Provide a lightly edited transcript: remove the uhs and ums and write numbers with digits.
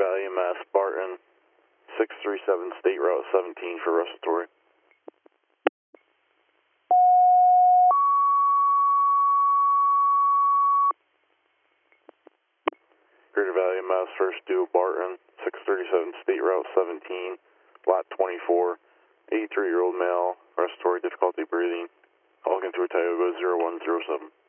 Valley EMS, Barton, 637 State Route 17 for respiratory. Greater Valley EMS, first due, Barton, 637 State Route 17, Lot 24, 83-year-old male, respiratory difficulty breathing, Elgin to a Tioga 0107.